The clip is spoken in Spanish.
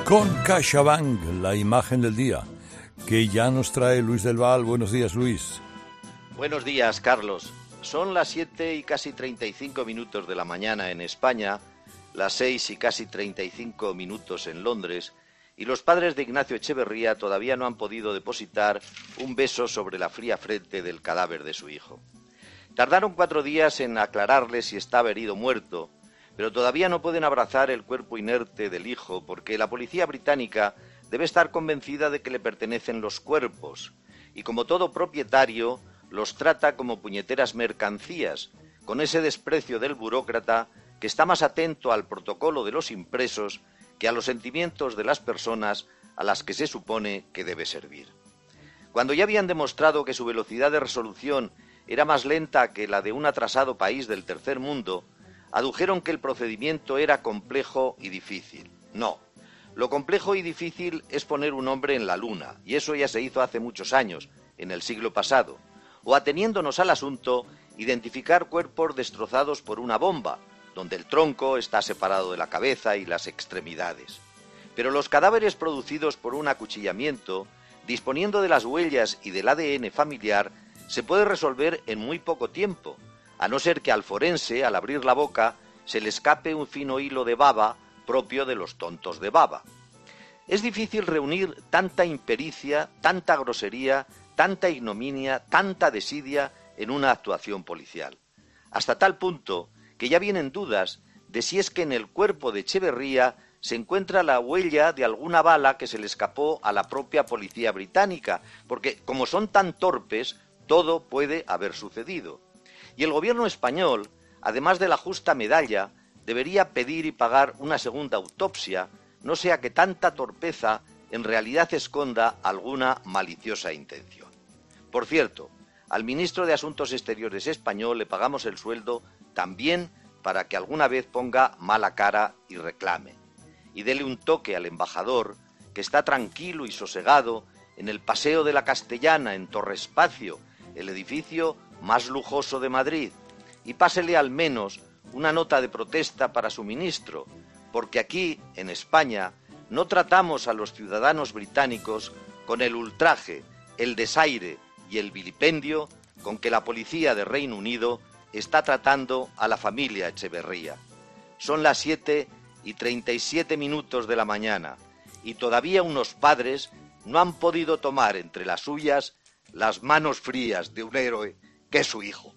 Con CaixaBank, la imagen del día, que ya nos trae Luis del Val. Buenos días, Luis. Buenos días, Carlos. Son las 7 y casi 35 minutos de la mañana en España, las 6 y casi 35 minutos en Londres, y los padres de Ignacio Echeverría todavía no han podido depositar un beso sobre la fría frente del cadáver de su hijo. Tardaron 4 días en aclararle si estaba herido o muerto, pero todavía no pueden abrazar el cuerpo inerte del hijo porque la policía británica debe estar convencida de que le pertenecen los cuerpos y, como todo propietario, los trata como puñeteras mercancías, con ese desprecio del burócrata que está más atento al protocolo de los impresos que a los sentimientos de las personas a las que se supone que debe servir. Cuando ya habían demostrado que su velocidad de resolución era más lenta que la de un atrasado país del tercer mundo, adujeron que el procedimiento era complejo y difícil. No, lo complejo y difícil es poner un hombre en la luna, y eso ya se hizo hace muchos años, en el siglo pasado, o ateniéndonos al asunto, identificar cuerpos destrozados por una bomba, donde el tronco está separado de la cabeza y las extremidades. Pero los cadáveres producidos por un acuchillamiento, disponiendo de las huellas y del ADN familiar, se puede resolver en muy poco tiempo, a no ser que al forense, al abrir la boca, se le escape un fino hilo de baba propio de los tontos de baba. Es difícil reunir tanta impericia, tanta grosería, tanta ignominia, tanta desidia en una actuación policial. Hasta tal punto que ya vienen dudas de si es que en el cuerpo de Echeverría se encuentra la huella de alguna bala que se le escapó a la propia policía británica, porque como son tan torpes, todo puede haber sucedido. Y el gobierno español, además de la justa medalla, debería pedir y pagar una segunda autopsia, no sea que tanta torpeza en realidad esconda alguna maliciosa intención. Por cierto, al ministro de Asuntos Exteriores español le pagamos el sueldo también para que alguna vez ponga mala cara y reclame. Y dele un toque al embajador, que está tranquilo y sosegado en el Paseo de la Castellana, en Torrespacio, el edificio más lujoso de Madrid, y pásele al menos una nota de protesta para su ministro, porque aquí, en España, no tratamos a los ciudadanos británicos con el ultraje, el desaire y el vilipendio con que la policía de Reino Unido está tratando a la familia Echeverría. Son las 7 y 37 minutos de la mañana, y todavía unos padres no han podido tomar entre las suyas las manos frías de un héroe que es su hijo.